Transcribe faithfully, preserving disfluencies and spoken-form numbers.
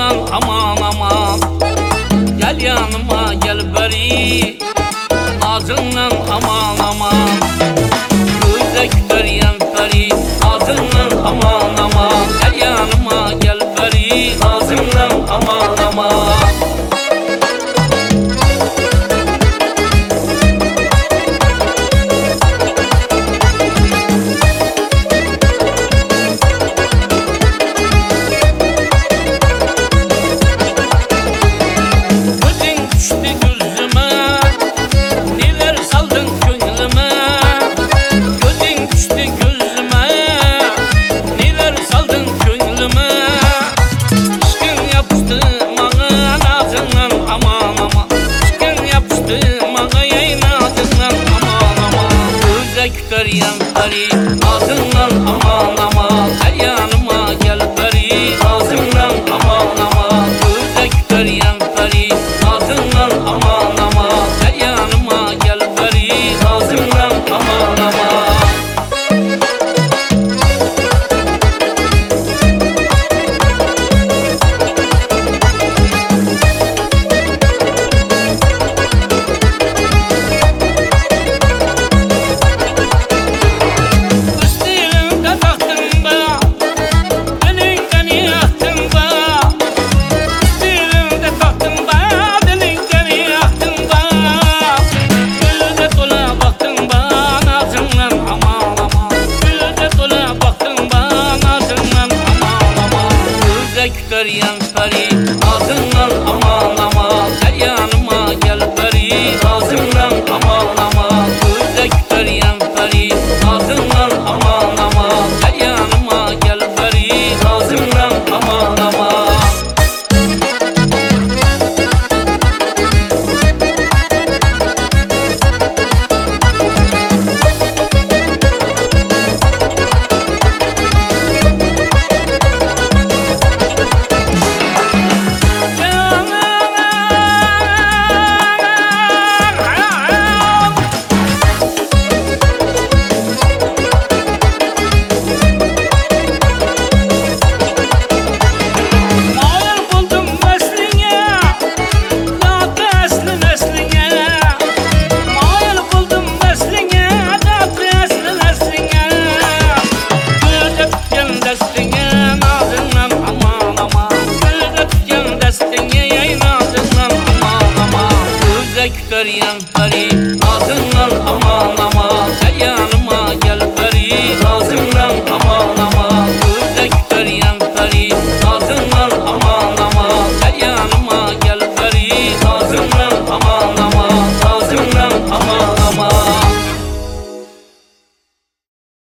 Ağzından aman aman, gel yanıma gel beri. Ağzından aman aman, gözde küter yantarı. Ağzından aman aman, gel yanıma gel beri. Ağzından aman aman. Küter yantarı, ağzından aman aman, gel yanıma gel beri. Ağzından aman aman, gözde küter yantarı. Ağzından aman aman, gel yanıma gel beri. Ağzından aman aman. Küter yantarı, ağzından aman aman, gel yanıma gel beri. Ağzından aman aman, gözde küter yantarı. Ağzından aman aman, gel yanıma gel beri. Ağzından aman aman. Küter yan